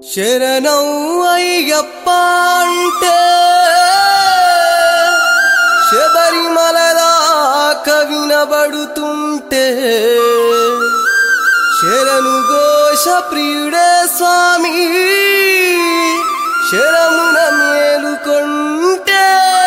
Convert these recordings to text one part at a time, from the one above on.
శరణం అయ్యప్ప అంటే శబరిమల దాకా వినబడుతుంటే శరణు ఘోష ప్రియుడే స్వామి శరమున మేలుకొంటే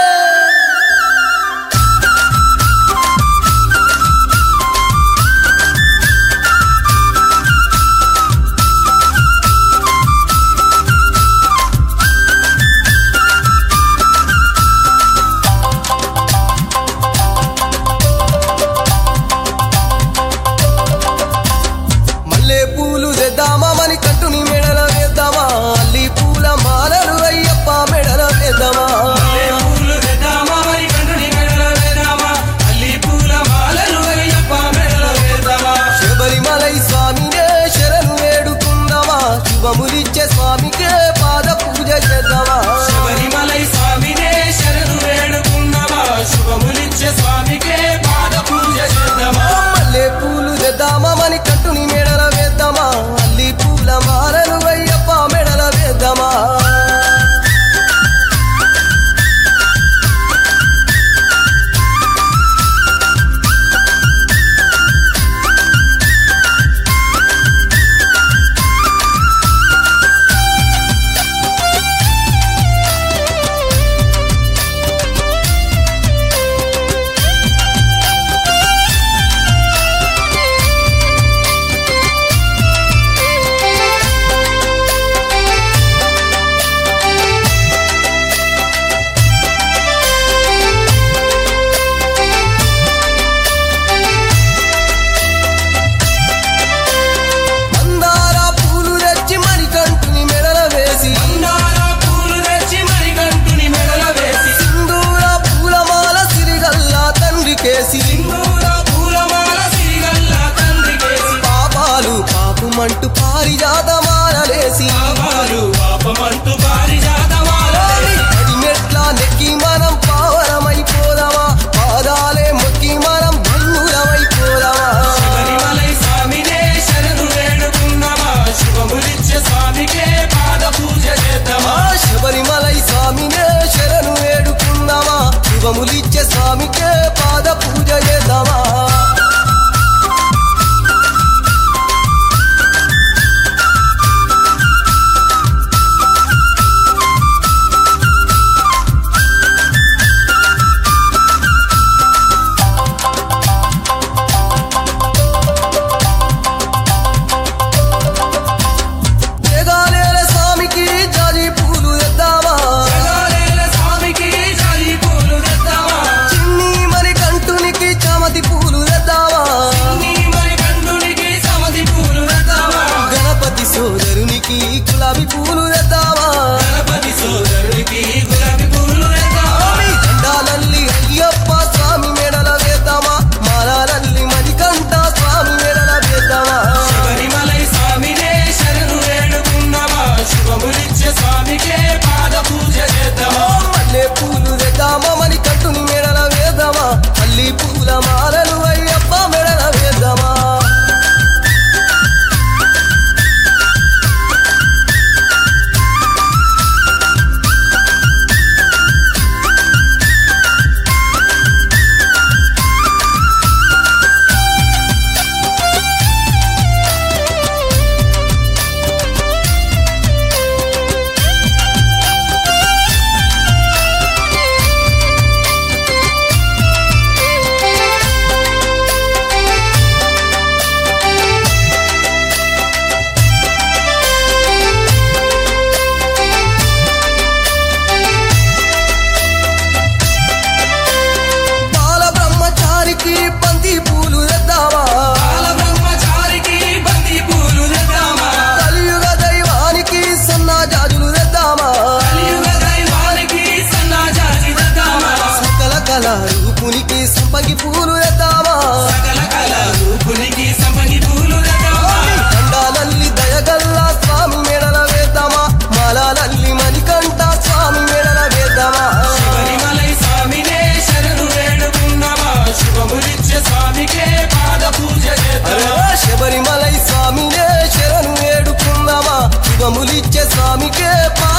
పూలు తెద్దామా మని కట్టుని మెడల వేద్దామా అల్లి పూల మాలలు అయ్యప్ప మెడల వేద్దామా పూలు వేద్దామా మరి కంటుని మెడల వేద్దామా అల్లి పూల మాలలు అయ్యప్ప మెడల వేద్దామా శబరిమలై స్వామినే శరణు వేడుకుందామా శుభములిచ్చే స్వామికే పాద పూజ చేద్దామా శబరిమలై స్వామినే శరణు వేడుకుందామా శుభములిచ్చే స్వామికే పాద పూజ చేద్దామా మల్లె పూలు తెద్దామా మని కట్టుని మెడల వేద్దామా అల్లి పూల మాలలు అయ్యప్ప మెడల వేద్దామా మందార పూలు తెచ్చి మరి కంటుని మెడల వేసి మందార పూలు తెచ్చి మరి కంటుని మెడల వేసి సింధూర పూలమాల సిరిగల్లా తండ్రికేసి సింధూర పూలమాల సిరిగల్ల తండ్రికేసి పాపాలు పాపమంటూ పారిజాతమాలలేసి పాపాలు పాపమంటూ పారిజాతమాల పడి మెట్ల నెక్కి మనం పావనమైపోదామా పాదాలే మొక్కి మనం ధన్యులమైపోదామా శబరిమలై స్వామినే శరణు వేడుకుందామా శుభములిచ్చే స్వామికే పాద పూజ చేద్దామా శబరిమలై స్వామినే శరణు వేడుకుందామా శుభములిచ్చే స్వామికే పాద పూజ చేద్దామా జగాలేల స్వామికి జాజి పూలు తెద్దామా జగాలేల స్వామికి జాజి పూలు తెద్దామా చిన్ని మరి కంటునికి చామతి పూలు తెద్దామా నీ మరి కంటునికి సమతి పూలు తెద్దామా గణపతి సోదరునికి గులాబీ పూలు తెద్దామా గణపతి సోదరుడికి గులాబీ పూలు తెద్దామా స్వామి దండాలల్లి అయ్యప్ప స్వామి మెడల వేద్దామా మాలాలల్లి మణికంఠ స్వామి మెడల వేద్దామా శబరిమలై స్వామినే శరణు వేడుకుందామా శుభములిచ్చే స్వామికే పాద పూజ చేద్దామా మల్లె పూలు తెద్దామా మని కట్టుని మెడల వేద్దామా అల్లి పూల మాలలు అయ్యప్ప మెడల వేద్దామా స్వామికే